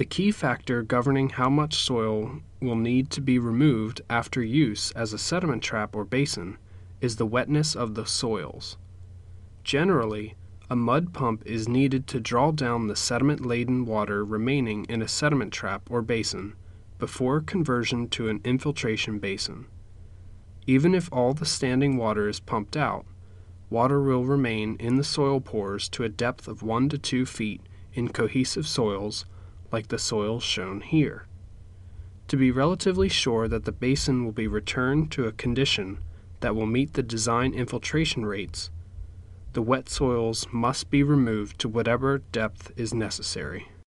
The key factor governing how much soil will need to be removed after use as a sediment trap or basin is the wetness of the soils. Generally, a mud pump is needed to draw down the sediment-laden water remaining in a sediment trap or basin before conversion to an infiltration basin. Even if all the standing water is pumped out, water will remain in the soil pores to a depth of 1 to 2 feet in cohesive soils like the soils shown here. To be relatively sure that the basin will be returned to a condition that will meet the design infiltration rates, the wet soils must be removed to whatever depth is necessary.